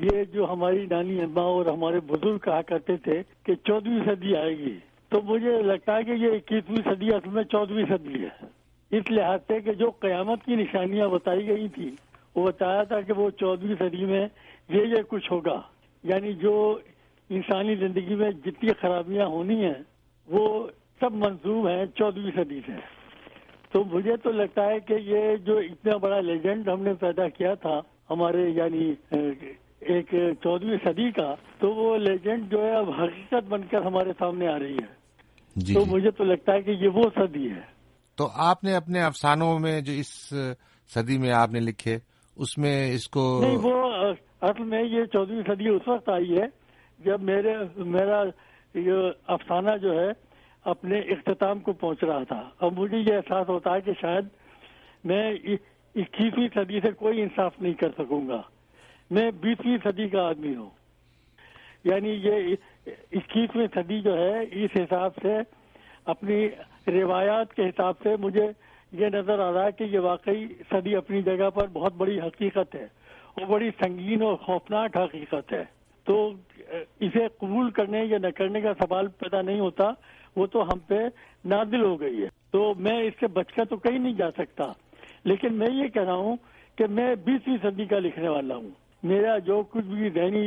یہ جو ہماری نانی اماں اور ہمارے بزرگ کہا کرتے تھے کہ 14ویں صدی آئے گی، تو مجھے لگتا ہے کہ یہ 21ویں صدی اصل میں 14ویں صدی ہے، اس لحاظ سے کہ جو قیامت کی نشانیاں بتائی گئی تھی وہ بتایا تھا کہ وہ 14ویں صدی میں یہ کچھ ہوگا، یعنی جو انسانی زندگی میں جتنی خرابیاں ہونی ہیں وہ سب منسوب ہیں 14ویں صدی سے۔ تو مجھے تو لگتا ہے کہ یہ جو اتنا بڑا لیجنڈ ہم نے پیدا کیا تھا ہمارے یعنی ایک 14ویں صدی کا، تو وہ لیجنڈ جو ہے اب حقیقت بن کر ہمارے سامنے آ رہی ہے۔ تو مجھے تو لگتا ہے کہ یہ وہ صدی ہے۔ تو آپ نے اپنے افسانوں میں جو اس صدی میں آپ نے لکھے اس میں اس کو نہیں، وہ اصل میں یہ 14ویں صدی اس وقت آئی ہے جب میرا یہ افسانہ جو ہے اپنے اختتام کو پہنچ رہا تھا۔ اب مجھے یہ احساس ہوتا ہے کہ شاید میں 21ویں صدی سے کوئی انصاف نہیں کر سکوں گا، میں 20ویں صدی کا آدمی ہوں، یعنی یہ 21ویں صدی جو ہے اس حساب سے اپنی روایات کے حساب سے مجھے یہ نظر آ رہا ہے کہ یہ واقعی صدی اپنی جگہ پر بہت بڑی حقیقت ہے اور بڑی سنگین اور خوفناک حقیقت ہے۔ تو اسے قبول کرنے یا نہ کرنے کا سوال پیدا نہیں ہوتا، وہ تو ہم پہ نازل ہو گئی ہے، تو میں اس سے بچ کر تو کہیں نہیں جا سکتا۔ لیکن میں یہ کہہ رہا ہوں کہ میں 20ویں صدی کا لکھنے والا ہوں، میرا جو کچھ بھی ذہنی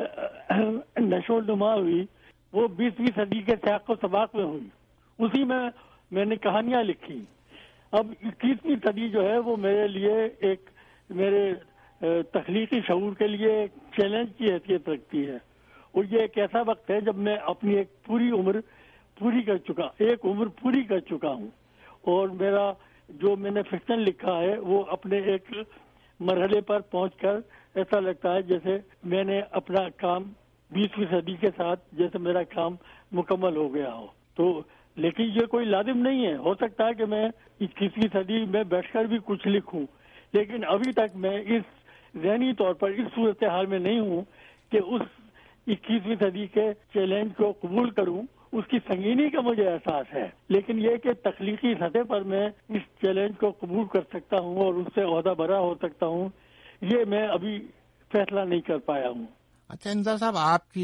نشو و نما ہوئی وہ 20ویں صدی کے سیاق و سباق میں ہوئی، اسی میں نے کہانیاں لکھی۔ اب 21ویں صدی جو ہے وہ میرے لیے میرے تخلیقی شعور کے لیے ایک چیلنج کی حیثیت رکھتی ہے، اور یہ ایک ایسا وقت ہے جب میں اپنی ایک عمر پوری کر چکا ہوں، اور میرا جو میں نے فکشن لکھا ہے وہ اپنے ایک مرحلے پر پہنچ کر ایسا لگتا ہے جیسے میں نے اپنا کام 20ویں صدی کے ساتھ جیسے میرا کام مکمل ہو گیا ہو۔ تو لیکن یہ کوئی لازم نہیں ہے، ہو سکتا ہے کہ میں 21ویں صدی میں بیٹھ کر بھی کچھ لکھوں، لیکن ابھی تک میں اس ذہنی طور پر اس صورتحال میں نہیں ہوں کہ اس 21ویں صدی کے چیلنج کو قبول کروں، اس کی سنگینی کا مجھے احساس ہے، لیکن یہ کہ تخلیقی سطح پر میں اس چیلنج کو قبول کر سکتا ہوں اور اس سے عہدہ برا ہو سکتا ہوں، یہ میں ابھی فیصلہ نہیں کر پایا ہوں۔ اچھا انصار صاحب، آپ کی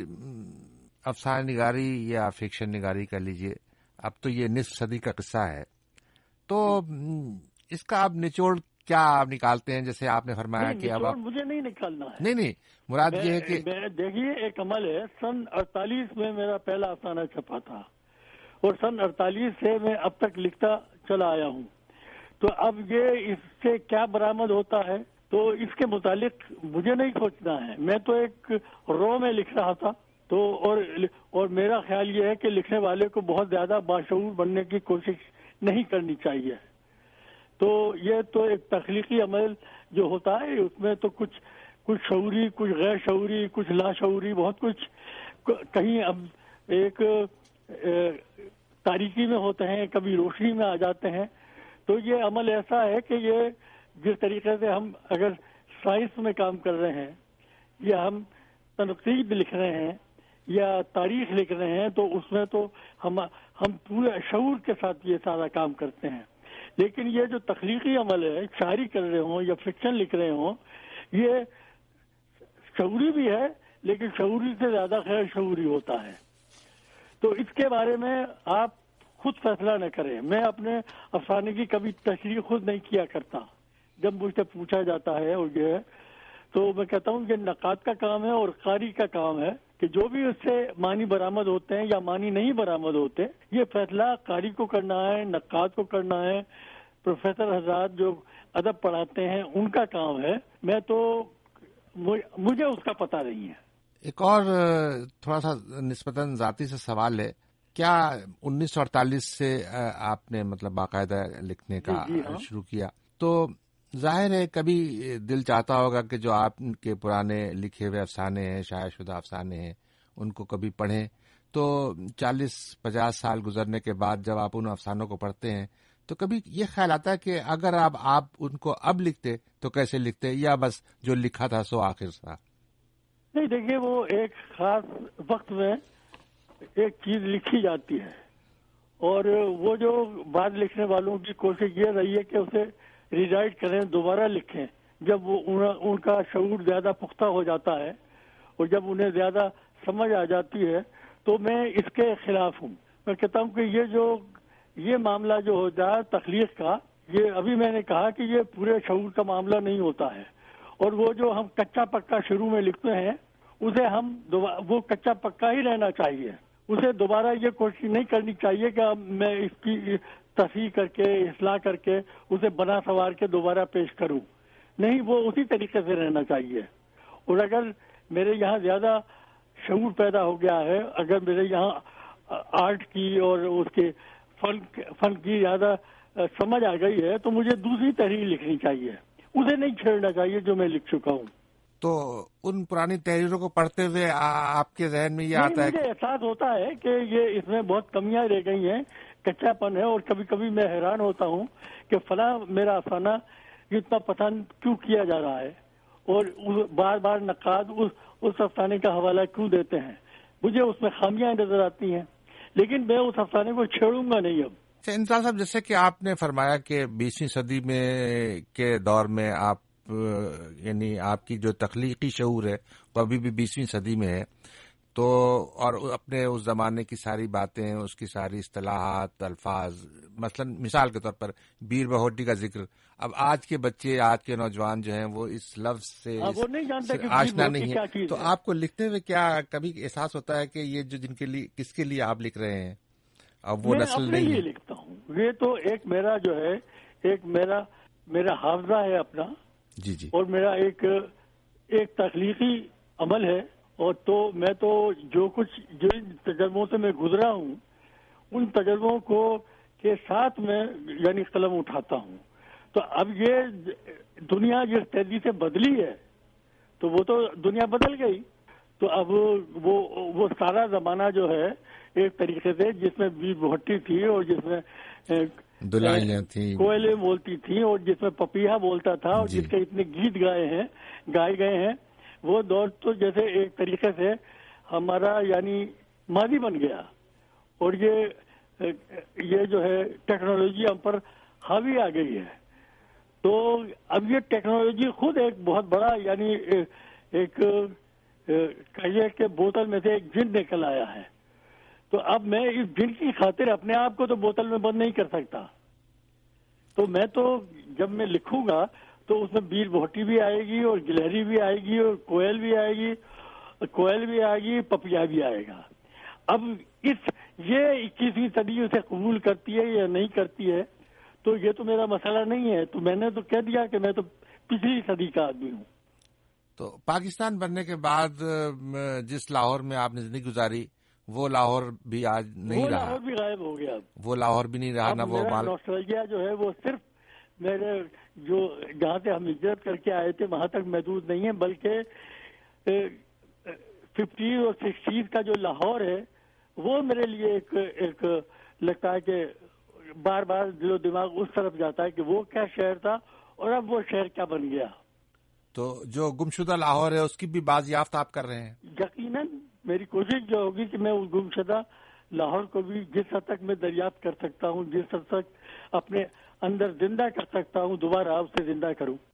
افسانہ نگاری یا فکشن نگاری کر لیجئے، اب تو یہ نصف صدی کا قصہ ہے، تو اس کا اب نچوڑ کیا آپ نکالتے ہیں؟ جیسے آپ نے فرمایا کہ اب مجھے نہیں نکالنا ہے، نہیں مراد یہ ہے کہ دیکھیے ایک عمل ہے، سن 48 میں میرا پہلا افسانہ چھپا تھا اور سن 48 سے میں اب تک لکھتا چلا آیا ہوں، تو اب یہ اس سے کیا برآمد ہوتا ہے تو اس کے متعلق مجھے نہیں سوچنا ہے، میں تو ایک رو میں لکھ رہا تھا، تو اور میرا خیال یہ ہے کہ لکھنے والے کو بہت زیادہ باشعور بننے کی کوشش نہیں کرنی چاہیے۔ تو یہ تو ایک تخلیقی عمل جو ہوتا ہے اس میں تو کچھ شعوری، کچھ غیر شعوری، کچھ لاشعوری، بہت کچھ کہیں اب ایک تاریکی میں ہوتے ہیں، کبھی روشنی میں آ جاتے ہیں۔ تو یہ عمل ایسا ہے کہ یہ جس طریقے سے ہم اگر سائنس میں کام کر رہے ہیں یا ہم تنقید لکھ رہے ہیں یا تاریخ لکھ رہے ہیں تو اس میں تو ہم پورے شعور کے ساتھ یہ سارا کام کرتے ہیں، لیکن یہ جو تخلیقی عمل ہے، شاعری کر رہے ہوں یا فکشن لکھ رہے ہوں، یہ شعوری بھی ہے لیکن شعوری سے زیادہ غیر شعوری ہوتا ہے۔ تو اس کے بارے میں آپ خود فیصلہ نہ کریں، میں اپنے افسانے کی کبھی تشریح خود نہیں کیا کرتا، جب مجھ سے پوچھا جاتا ہے اور یہ تو میں کہتا ہوں کہ نقاد کا کام ہے اور قاری کا کام ہے کہ جو بھی اس سے معنی برآمد ہوتے ہیں یا معنی نہیں برآمد ہوتے، یہ فیصلہ قاری کو کرنا ہے، نقاد کو کرنا ہے، پروفیسر حضرات جو ادب پڑھاتے ہیں ان کا کام ہے، میں تو مجھے اس کا پتہ نہیں ہے۔ ایک اور تھوڑا سا نسبتاً ذاتی سے سوال ہے، کیا 1948 سے آپ نے مطلب باقاعدہ لکھنے کا شروع کیا؟ تو ظاہر ہے کبھی دل چاہتا ہوگا کہ جو آپ کے پرانے لکھے ہوئے افسانے ہیں، شائع شدہ افسانے ہیں، ان کو کبھی پڑھیں، تو 40-50 سال گزرنے کے بعد جب آپ ان افسانوں کو پڑھتے ہیں تو کبھی یہ خیال آتا ہے کہ اگر آپ ان کو اب لکھتے تو کیسے لکھتے، یا بس جو لکھا تھا سو آخر تھا؟ نہیں، دیکھیے وہ ایک خاص وقت میں ایک چیز لکھی جاتی ہے اور وہ جو بعد لکھنے والوں کی کوشش یہ رہی ہے کہ اسے ری رائٹ کریں، دوبارہ لکھیں، جب ان کا شعور زیادہ پختہ ہو جاتا ہے اور جب انہیں زیادہ سمجھ آ جاتی ہے تو میں اس کے خلاف ہوں. میں کہتا ہوں کہ یہ معاملہ جو ہو جائے تخلیق کا، یہ ابھی میں نے کہا کہ یہ پورے شعور کا معاملہ نہیں ہوتا ہے، اور وہ جو ہم کچا پکا شروع میں لکھتے ہیں اسے ہم وہ کچا پکا ہی رہنا چاہیے. اسے دوبارہ یہ کوشش نہیں کرنی چاہیے کہ میں اس کی تصحیح کر کے اصلاح کر کے اسے بنا سنوار کے دوبارہ پیش کروں. نہیں، وہ اسی طریقے سے رہنا چاہیے. اور اگر میرے یہاں زیادہ شعور پیدا ہو گیا ہے، اگر میرے یہاں آرٹ کی اور اس کے فن کی زیادہ سمجھ آ گئی ہے تو مجھے دوسری تحریر لکھنی چاہیے، اسے نہیں چھیڑنا چاہیے جو میں لکھ چکا ہوں. تو ان پرانی تحریروں کو پڑھتے ہوئے آپ کے ذہن میں یہ آتا ہے؟ مجھے احساس ہوتا ہے کہ یہ اس میں بہت کمیاں رہ گئی ہیں، کچا پن ہے، اور کبھی کبھی میں حیران ہوتا ہوں کہ فلاں میرا افسانہ اتنا پسند کیوں کیا جا رہا ہے، اور بار بار نقاد اس افسانے کا حوالہ کیوں دیتے ہیں. مجھے اس میں خامیاں نظر آتی ہیں، لیکن میں اس افسانے کو چھیڑوں گا نہیں. اب انصار صاحب، جیسے کہ آپ نے فرمایا کہ 20ویں صدی میں کے دور میں آپ یعنی آپ کی جو تخلیقی شعور ہے وہ ابھی بھی 20ویں صدی میں ہے، تو اور اپنے اس زمانے کی ساری باتیں، اس کی ساری اصطلاحات، الفاظ، مثلا مثال کے طور پر بیر بہوٹی کا ذکر، اب آج کے بچے، آج کے نوجوان جو ہیں وہ اس لفظ سے وہ نہیں جانتے کہ آشنا نہیں کیا ہے. چیز تو ہے. آپ کو لکھتے ہوئے کیا کبھی احساس ہوتا ہے کہ یہ جو جن کے لیے کس کے لیے آپ لکھ رہے ہیں اب وہ میں نسل اپنے نہیں لیے ہے؟ لکھتا ہوں. یہ تو ایک میرا جو ہے، ایک میرا حافظہ ہے اپنا، جی اور میرا ایک تخلیقی عمل ہے. اور تو میں تو جو جن تجربوں سے میں گزرا ہوں ان تجربوں کو کے ساتھ میں یعنی قلم اٹھاتا ہوں. تو اب یہ دنیا جس تیزی سے بدلی ہے تو وہ تو دنیا بدل گئی. تو اب وہ سارا زمانہ جو ہے ایک طریقے سے جس میں بیر بھٹی تھی اور جس میں دلائیاں تھیں، کوئلیں بولتی تھیں، اور جس میں پپیہا بولتا تھا، اور جس کے اتنے گیت گائے گئے ہیں، وہ دور تو جیسے ایک طریقے سے ہمارا یعنی ماضی بن گیا. اور یہ جو ہے ٹیکنالوجی ہم پر حاوی آ گئی ہے. تو اب یہ ٹیکنالوجی خود ایک بہت بڑا یعنی ایک کہیے کہ بوتل میں سے ایک جن نکل آیا ہے. تو اب میں اس جن کی خاطر اپنے آپ کو تو بوتل میں بند نہیں کر سکتا. تو میں تو جب میں لکھوں گا تو اس میں بیر بھوٹی بھی آئے گی، اور گلہری بھی آئے گی، اور کوئل بھی آئے گی، پپیا بھی آئے گا. اب یہ 21ویں صدی اسے قبول کرتی ہے یا نہیں کرتی ہے تو یہ تو میرا مسئلہ نہیں ہے. تو میں نے تو کہہ دیا کہ میں تو پچھلی صدی کا آدمی ہوں. تو پاکستان بننے کے بعد جس لاہور میں آپ نے زندگی گزاری وہ لاہور بھی آج نہیں رہا، وہ لاہور بھی غائب ہو گیا. وہ لاہور بھی نہیں رہا، نہ وہ میرا نوسٹالجیا جو ہے وہ صرف میرے جو جہاں سے ہم ہجرت کر کے آئے تھے وہاں تک محدود نہیں ہے، بلکہ 50 اور 60 کا جو لاہور ہے وہ میرے لیے ایک لگتا ہے کہ بار بار دل و دماغ اس طرف جاتا ہے کہ وہ کیا شہر تھا اور اب وہ شہر کیا بن گیا. تو جو گمشدہ لاہور ہے اس کی بھی بازیافت آپ کر رہے ہیں؟ یقیناً میری کوشش جو ہوگی کہ میں اس گمشدہ لاہور کو بھی جس حد تک میں دریافت کر سکتا ہوں، جس حد تک اپنے اندر زندہ کر سکتا ہوں، دوبارہ اسے زندہ کروں.